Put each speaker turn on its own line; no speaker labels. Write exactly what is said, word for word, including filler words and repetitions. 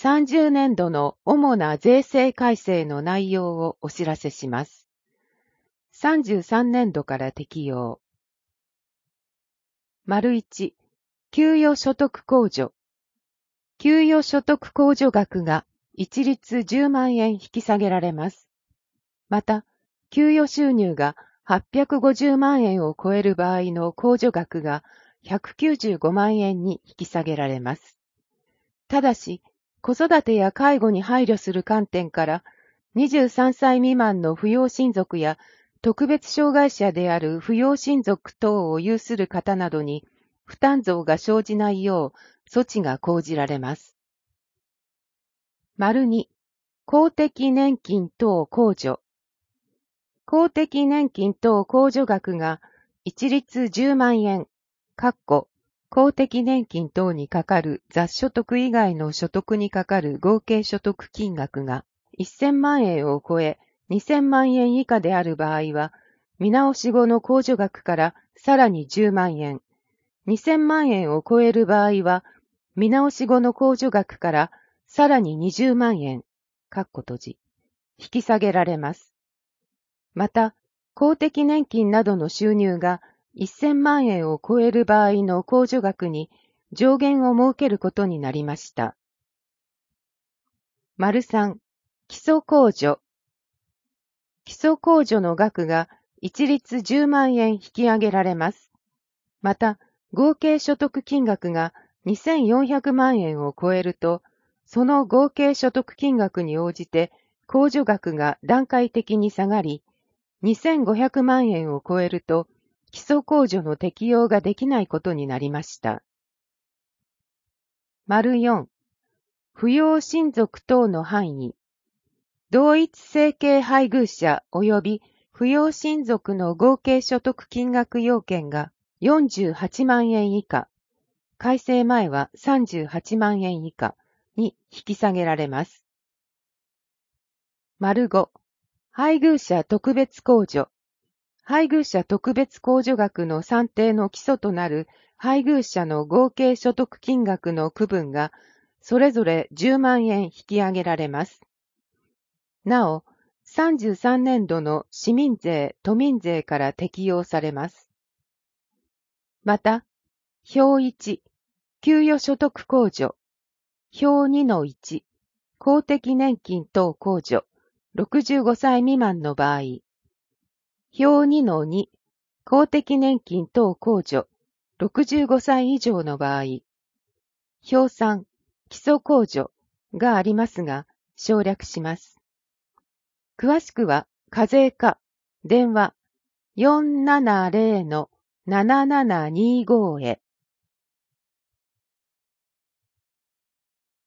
さんじゅうねんどの主な税制改正の内容をお知らせします。さんじゅうさんねんどから適用。丸いち、給与所得控除。給与所得控除額が一律じゅうまんえん引き下げられます。また、給与収入がはっぴゃくごじゅうまんえんを超える場合の控除額がひゃくきゅうじゅうごまんえんに引き下げられます。ただし、子育てや介護に配慮する観点から、にじゅうさんさい未満の扶養親族や特別障害者である扶養親族等を有する方などに負担増が生じないよう措置が講じられます。丸に、公的年金等控除。公的年金等控除額が一律じゅうまんえん、かっこ公的年金等にかかる雑所得以外の所得にかかる合計所得金額がせんまんえんを超えにせんまんえん以下である場合は、見直し後の控除額からさらにじゅうまんえん、にせんまんえんを超える場合は、見直し後の控除額からさらににじゅうまんえん、かっこ閉じ、引き下げられます。また、公的年金などの収入がせんまんえんを超える場合の控除額に上限を設けることになりました。丸さん、基礎控除。基礎控除の額が一律じゅうまんえん引き上げられます。また、合計所得金額がにせんよんひゃくまんえんを超えると、その合計所得金額に応じて控除額が段階的に下がり、にせんごひゃくまんえんを超えると、基礎控除の適用ができないことになりました。丸よん、扶養親族等の範囲。同一生計配偶者及び扶養親族の合計所得金額要件がよんじゅうはちまんえん以下、改正前はさんじゅうはちまんえん以下に引き下げられます。丸ご、配偶者特別控除。配偶者特別控除額の算定の基礎となる配偶者の合計所得金額の区分がそれぞれじゅうまんえん引き上げられます。なお、さんじゅうさんねんどの市民税・都民税から適用されます。また、表いち、給与所得控除。表 にのいち、公的年金等控除、ろくじゅうごさい未満の場合。表 にのに、公的年金等控除、ろくじゅうごさい以上の場合。表さん、基礎控除がありますが、省略します。詳しくは、課税課、電話 よんななぜろのななななにご へ。